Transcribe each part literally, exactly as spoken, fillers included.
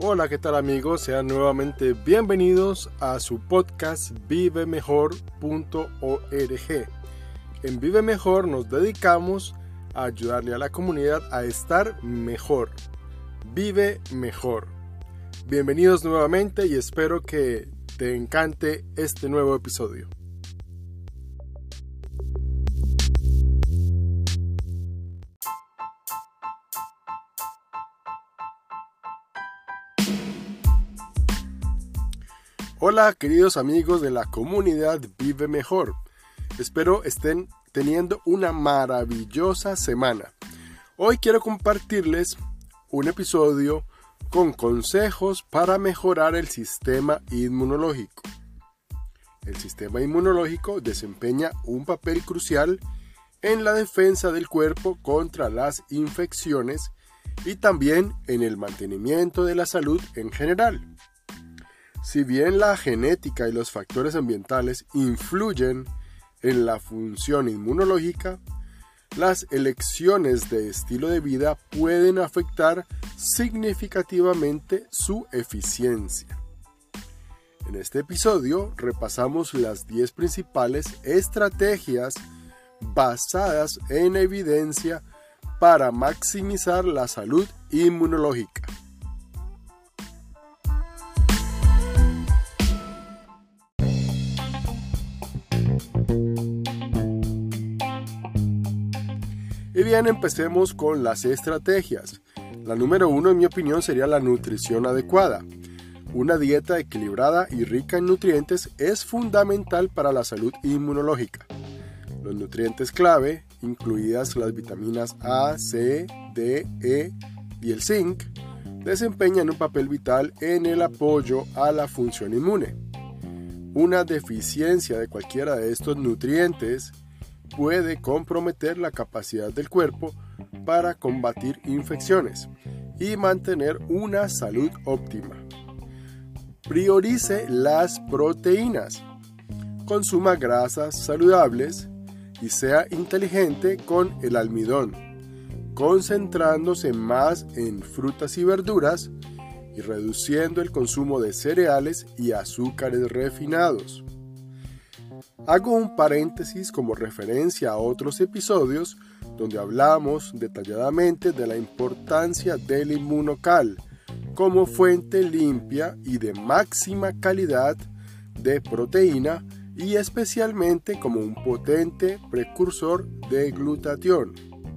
Hola, ¿qué tal amigos? Sean nuevamente bienvenidos a su podcast vive mejor punto org. En Vive Mejor nos dedicamos a ayudarle a la comunidad a estar mejor. Vive mejor. Bienvenidos nuevamente y espero que te encante este nuevo episodio. Hola queridos amigos de la comunidad Vive Mejor, espero estén teniendo una maravillosa semana. Hoy quiero compartirles un episodio con consejos para mejorar el sistema inmunológico. El sistema inmunológico desempeña un papel crucial en la defensa del cuerpo contra las infecciones y también en el mantenimiento de la salud en general. Si bien la genética y los factores ambientales influyen en la función inmunológica, las elecciones de estilo de vida pueden afectar significativamente su eficiencia. En este episodio repasamos las diez principales estrategias basadas en evidencia para maximizar la salud inmunológica. Y bien, empecemos con las estrategias. La número uno, en mi opinión, sería la nutrición adecuada. Una dieta equilibrada y rica en nutrientes es fundamental para la salud inmunológica. Los nutrientes clave, incluidas las vitaminas A, C, D, E y el zinc, desempeñan un papel vital en el apoyo a la función inmune. Una deficiencia de cualquiera de estos nutrientes puede comprometer la capacidad del cuerpo para combatir infecciones y mantener una salud óptima. Priorice las proteínas. Consuma grasas saludables y sea inteligente con el almidón, concentrándose más en frutas y verduras y reduciendo el consumo de cereales y azúcares refinados. Hago un paréntesis como referencia a otros episodios donde hablamos detalladamente de la importancia del inmunocal como fuente limpia y de máxima calidad de proteína y especialmente como un potente precursor de glutatión.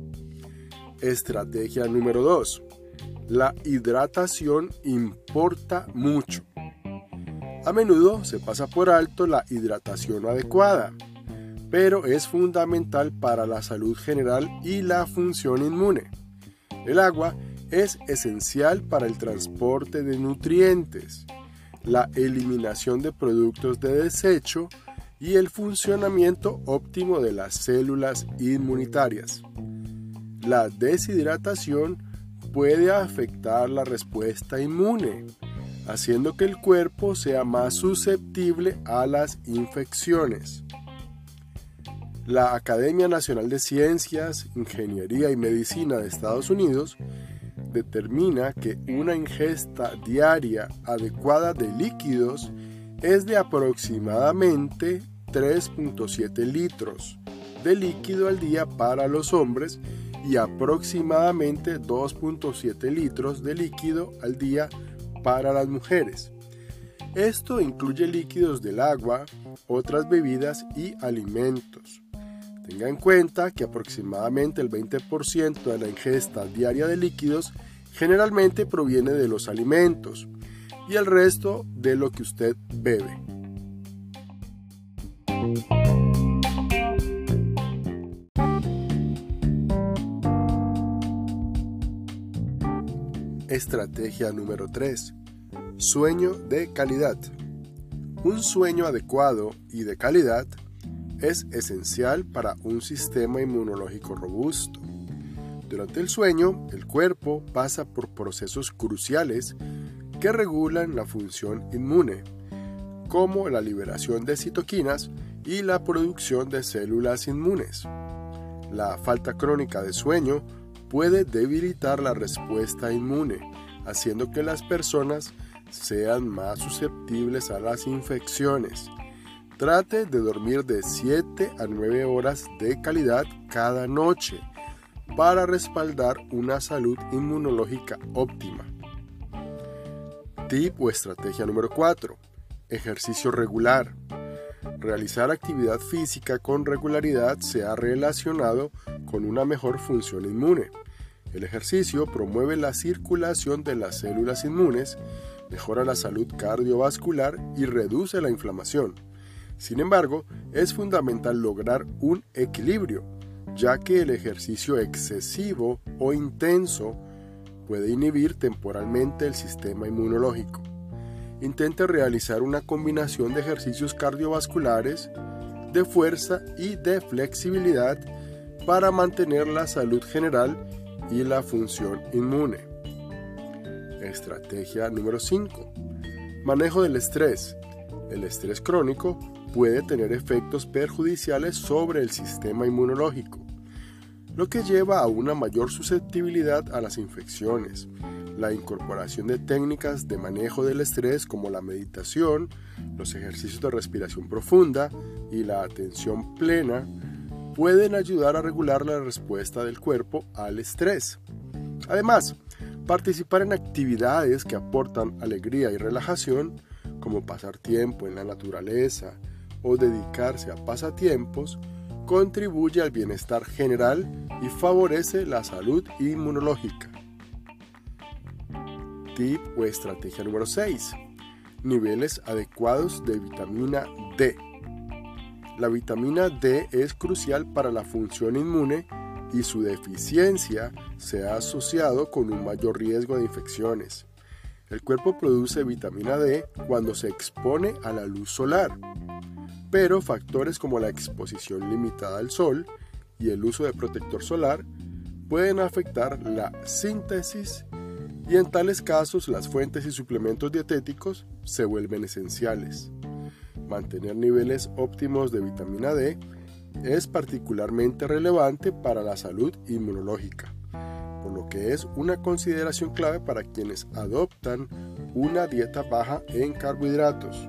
Estrategia número dos. La hidratación importa mucho. A menudo se pasa por alto la hidratación adecuada, pero es fundamental para la salud general y la función inmune. El agua es esencial para el transporte de nutrientes, la eliminación de productos de desecho y el funcionamiento óptimo de las células inmunitarias. La deshidratación puede afectar la respuesta inmune, haciendo que el cuerpo sea más susceptible a las infecciones. La Academia Nacional de Ciencias, Ingeniería y Medicina de Estados Unidos determina que una ingesta diaria adecuada de líquidos es de aproximadamente tres punto siete litros de líquido al día para los hombres y aproximadamente dos punto siete litros de líquido al día para las mujeres. Esto incluye líquidos del agua, otras bebidas y alimentos. Tenga en cuenta que aproximadamente el veinte por ciento de la ingesta diaria de líquidos generalmente proviene de los alimentos y el resto de lo que usted bebe. Estrategia número tres. Sueño de calidad. Un sueño adecuado y de calidad es esencial para un sistema inmunológico robusto. Durante el sueño, el cuerpo pasa por procesos cruciales que regulan la función inmune, como la liberación de citoquinas y la producción de células inmunes. La falta crónica de sueño puede debilitar la respuesta inmune, haciendo que las personas sean más susceptibles a las infecciones. Trate de dormir de siete a nueve horas de calidad cada noche para respaldar una salud inmunológica óptima. Tip o estrategia número cuatro. Ejercicio regular. Realizar actividad física con regularidad se ha relacionado con una mejor función inmune. El ejercicio promueve la circulación de las células inmunes, mejora la salud cardiovascular y reduce la inflamación. Sin embargo, es fundamental lograr un equilibrio, ya que el ejercicio excesivo o intenso puede inhibir temporalmente el sistema inmunológico. Intente realizar una combinación de ejercicios cardiovasculares, de fuerza y de flexibilidad para mantener la salud general y la función inmune. Estrategia número cinco. Manejo del estrés. El estrés crónico puede tener efectos perjudiciales sobre el sistema inmunológico, lo que lleva a una mayor susceptibilidad a las infecciones. La incorporación de técnicas de manejo del estrés como la meditación, los ejercicios de respiración profunda y la atención plena pueden ayudar a regular la respuesta del cuerpo al estrés. Además, participar en actividades que aportan alegría y relajación, como pasar tiempo en la naturaleza o dedicarse a pasatiempos, contribuye al bienestar general y favorece la salud inmunológica. Tip o estrategia número seis. Niveles adecuados de vitamina D. La vitamina D es crucial para la función inmune y su deficiencia se ha asociado con un mayor riesgo de infecciones. El cuerpo produce vitamina D cuando se expone a la luz solar, pero factores como la exposición limitada al sol y el uso de protector solar pueden afectar la síntesis y en tales casos las fuentes y suplementos dietéticos se vuelven esenciales. Mantener niveles óptimos de vitamina D es particularmente relevante para la salud inmunológica, por lo que es una consideración clave para quienes adoptan una dieta baja en carbohidratos.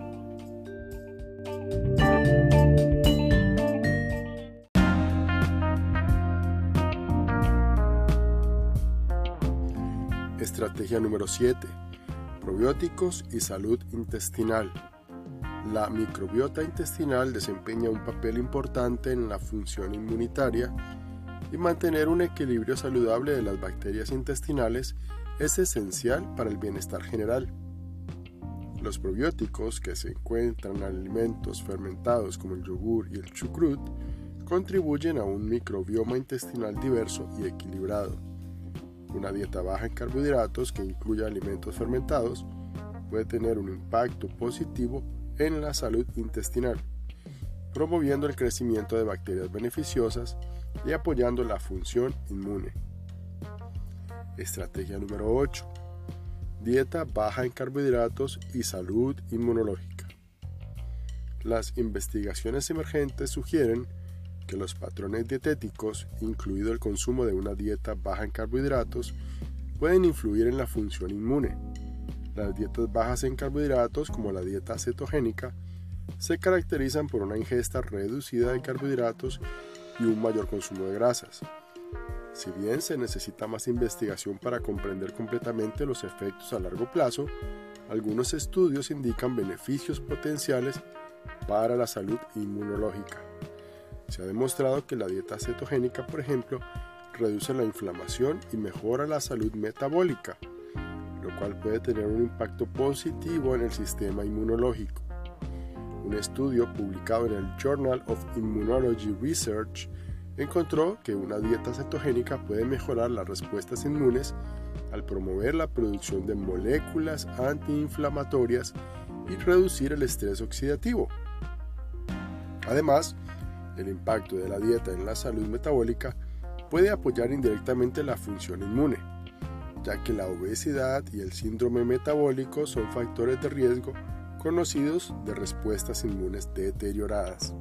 Estrategia número siete. Probióticos y salud intestinal. La microbiota intestinal desempeña un papel importante en la función inmunitaria y mantener un equilibrio saludable de las bacterias intestinales es esencial para el bienestar general. Los probióticos que se encuentran en alimentos fermentados como el yogur y el chucrut contribuyen a un microbioma intestinal diverso y equilibrado. Una dieta baja en carbohidratos que incluya alimentos fermentados puede tener un impacto positivo en la salud intestinal, promoviendo el crecimiento de bacterias beneficiosas y apoyando la función inmune. Estrategia número ocho. Dieta baja en carbohidratos y salud inmunológica. Las investigaciones emergentes sugieren que los patrones dietéticos, incluido el consumo de una dieta baja en carbohidratos, pueden influir en la función inmune. Las dietas bajas en carbohidratos, como la dieta cetogénica, se caracterizan por una ingesta reducida de carbohidratos y un mayor consumo de grasas. Si bien se necesita más investigación para comprender completamente los efectos a largo plazo, algunos estudios indican beneficios potenciales para la salud inmunológica. Se ha demostrado que la dieta cetogénica, por ejemplo, reduce la inflamación y mejora la salud metabólica, lo cual puede tener un impacto positivo en el sistema inmunológico. Un estudio publicado en el Journal of Immunology Research encontró que una dieta cetogénica puede mejorar las respuestas inmunes al promover la producción de moléculas antiinflamatorias y reducir el estrés oxidativo. Además, el impacto de la dieta en la salud metabólica puede apoyar indirectamente la función inmune, ya que la obesidad y el síndrome metabólico son factores de riesgo conocidos de respuestas inmunes deterioradas.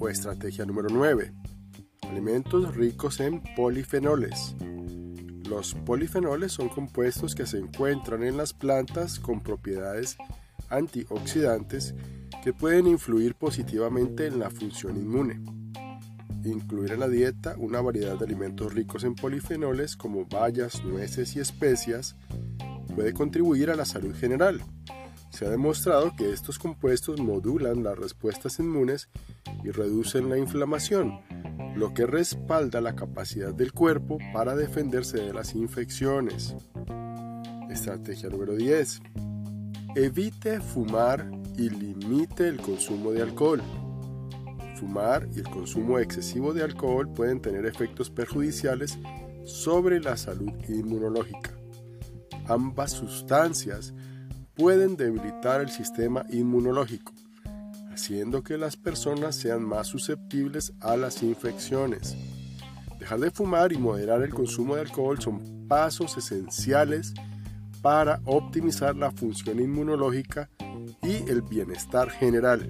O estrategia número nueve. Alimentos ricos en polifenoles. Los polifenoles son compuestos que se encuentran en las plantas con propiedades antioxidantes que pueden influir positivamente en la función inmune. Incluir en la dieta una variedad de alimentos ricos en polifenoles como bayas, nueces y especias puede contribuir a la salud general. Se ha demostrado que estos compuestos modulan las respuestas inmunes y reducen la inflamación, lo que respalda la capacidad del cuerpo para defenderse de las infecciones. Estrategia número diez. Evite fumar y limite el consumo de alcohol. Fumar y el consumo excesivo de alcohol pueden tener efectos perjudiciales sobre la salud inmunológica. Ambas sustancias pueden debilitar el sistema inmunológico, haciendo que las personas sean más susceptibles a las infecciones. Dejar de fumar y moderar el consumo de alcohol son pasos esenciales para optimizar la función inmunológica y el bienestar general.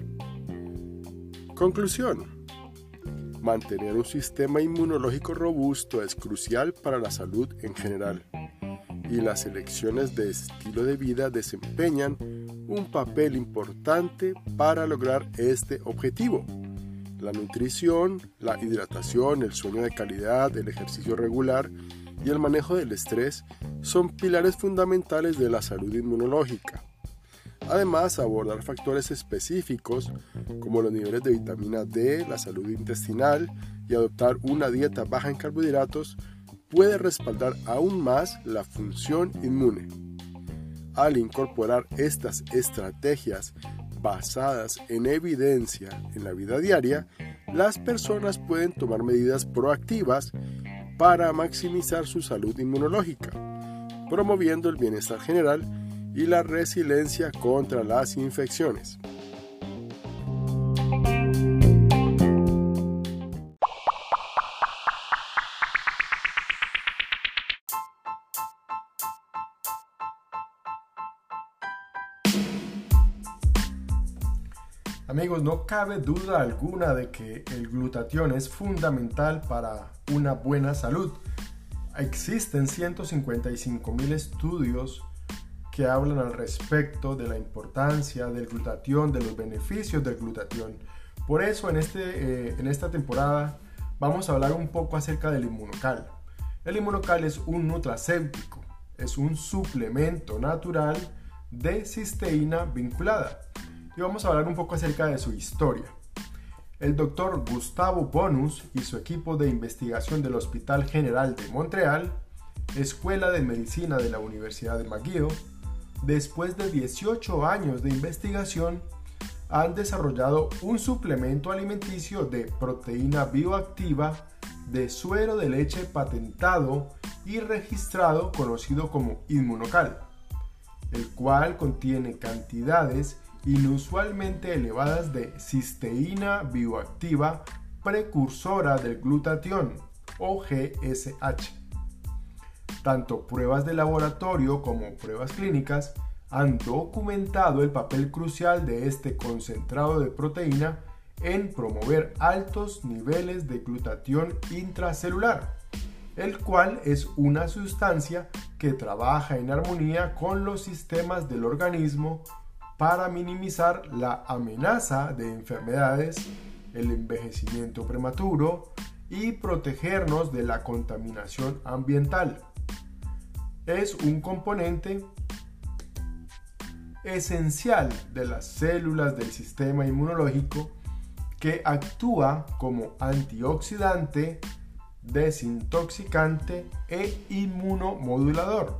Conclusión. Mantener un sistema inmunológico robusto es crucial para la salud en general, y las elecciones de estilo de vida desempeñan un papel importante para lograr este objetivo. La nutrición, la hidratación, el sueño de calidad, el ejercicio regular y el manejo del estrés son pilares fundamentales de la salud inmunológica. Además, abordar factores específicos como los niveles de vitamina D, la salud intestinal y adoptar una dieta baja en carbohidratos puede respaldar aún más la función inmune. Al incorporar estas estrategias basadas en evidencia en la vida diaria, las personas pueden tomar medidas proactivas para maximizar su salud inmunológica, promoviendo el bienestar general y la resiliencia contra las infecciones. Amigos, no cabe duda alguna de que el glutatión es fundamental para una buena salud. Existen ciento cincuenta y cinco mil estudios que hablan al respecto de la importancia del glutatión, de los beneficios del glutatión. Por eso en, este, eh, en esta temporada vamos a hablar un poco acerca del Inmunocal. El Inmunocal es un nutracéutico, es un suplemento natural de cisteína vinculada. Y vamos a hablar un poco acerca de su historia. El doctor Gustavo Bonus y su equipo de investigación del Hospital General de Montreal, Escuela de Medicina de la Universidad de McGill, después de dieciocho años de investigación, han desarrollado un suplemento alimenticio de proteína bioactiva de suero de leche patentado y registrado conocido como Inmunocal, el cual contiene cantidades inusualmente elevadas de cisteína bioactiva precursora del glutatión o G S H. Tanto pruebas de laboratorio como pruebas clínicas han documentado el papel crucial de este concentrado de proteína en promover altos niveles de glutatión intracelular, el cual es una sustancia que trabaja en armonía con los sistemas del organismo para minimizar la amenaza de enfermedades, el envejecimiento prematuro y protegernos de la contaminación ambiental. Es un componente esencial de las células del sistema inmunológico que actúa como antioxidante, desintoxicante e inmunomodulador.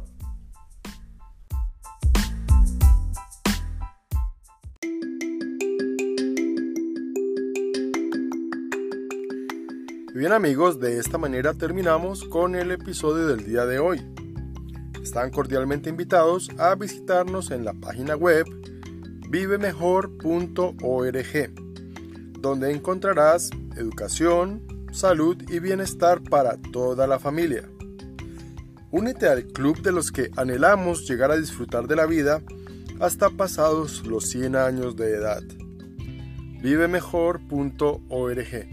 Bien amigos, de esta manera terminamos con el episodio del día de hoy. Están cordialmente invitados a visitarnos en la página web vive mejor punto org, donde encontrarás educación, salud y bienestar para toda la familia. Únete al club de los que anhelamos llegar a disfrutar de la vida hasta pasados los cien años de edad. vive mejor punto org.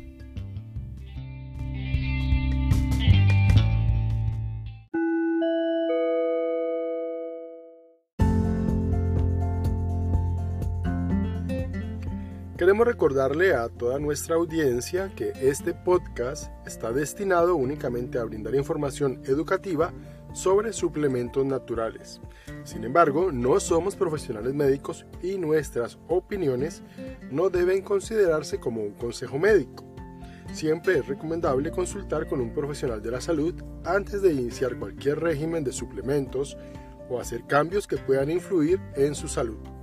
Queremos recordarle a toda nuestra audiencia que este podcast está destinado únicamente a brindar información educativa sobre suplementos naturales. Sin embargo, no somos profesionales médicos y nuestras opiniones no deben considerarse como un consejo médico. Siempre es recomendable consultar con un profesional de la salud antes de iniciar cualquier régimen de suplementos o hacer cambios que puedan influir en su salud.